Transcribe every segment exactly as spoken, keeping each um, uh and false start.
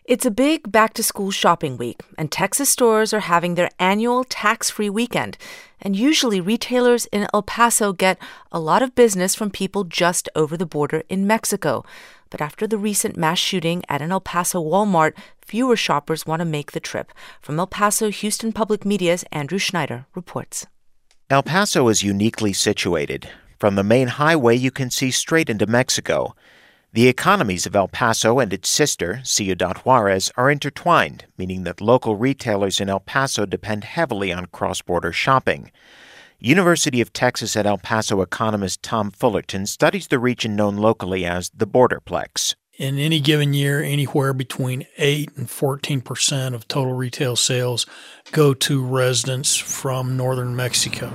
It's a big back-to-school shopping week, and Texas stores are having their annual tax-free weekend. And usually retailers in El Paso get a lot of business from people just over the border in Mexico. But after the recent mass shooting at an El Paso Walmart, fewer shoppers want to make the trip. From El Paso, Houston Public Media's Andrew Schneider reports. El Paso is uniquely situated. From the main highway, you can see straight into Mexico. The economies of El Paso and its sister, Ciudad Juarez, are intertwined, meaning that local retailers in El Paso depend heavily on cross-border shopping. University of Texas at El Paso economist Tom Fullerton studies the region known locally as the Borderplex. In any given year, anywhere between eight and fourteen percent of total retail sales go to residents from northern Mexico.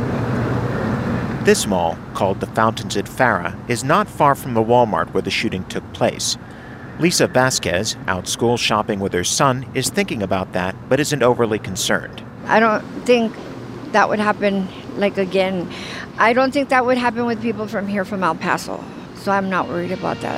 This mall, called the Fountains at Farra, is not far from the Walmart where the shooting took place. Lisa Vasquez, out school shopping with her son, is thinking about that but isn't overly concerned. I don't think that would happen, like, again. I don't think that would happen with people from here, from El Paso, so I'm not worried about that.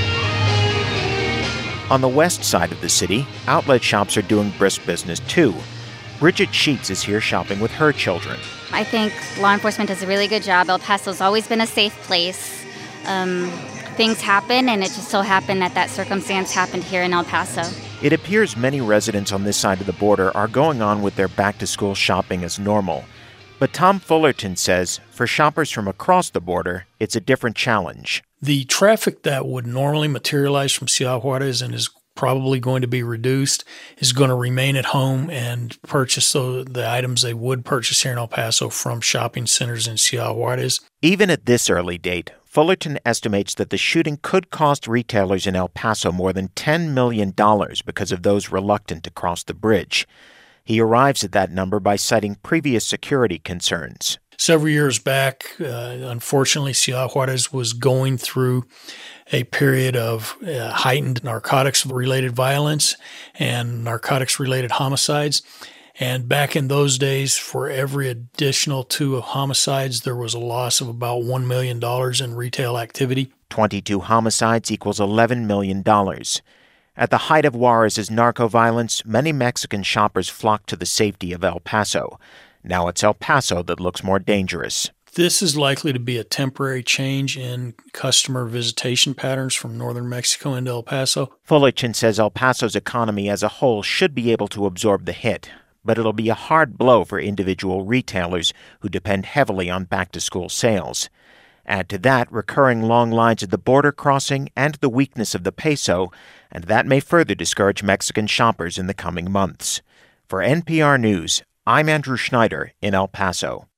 On the west side of the city, outlet shops are doing brisk business too. Bridget Sheets is here shopping with her children. I think law enforcement does a really good job. El Paso's always been a safe place. Um, things happen, and it just so happened that that circumstance happened here in El Paso. It appears many residents on this side of the border are going on with their back-to-school shopping as normal. But Tom Fullerton says for shoppers from across the border, it's a different challenge. The traffic that would normally materialize from Ciudad Juarez and is probably going to be reduced is going to remain at home and purchase the, the items they would purchase here in El Paso from shopping centers in Ciudad Juarez. Even at this early date, Fullerton estimates that the shooting could cost retailers in El Paso more than ten million dollars because of those reluctant to cross the bridge. He arrives at that number by citing previous security concerns. Several years back, uh, unfortunately, Ciudad Juarez was going through a period of uh, heightened narcotics-related violence and narcotics-related homicides. And back in those days, for every additional two homicides, there was a loss of about one million dollars in retail activity. twenty-two homicides equals eleven million dollars. At the height of Juarez's narco-violence, many Mexican shoppers flocked to the safety of El Paso. Now it's El Paso that looks more dangerous. This is likely to be a temporary change in customer visitation patterns from northern Mexico into El Paso. Fullerton says El Paso's economy as a whole should be able to absorb the hit, but it'll be a hard blow for individual retailers who depend heavily on back-to-school sales. Add to that recurring long lines at the border crossing and the weakness of the peso, and that may further discourage Mexican shoppers in the coming months. For N P R News, I'm Andrew Schneider in El Paso.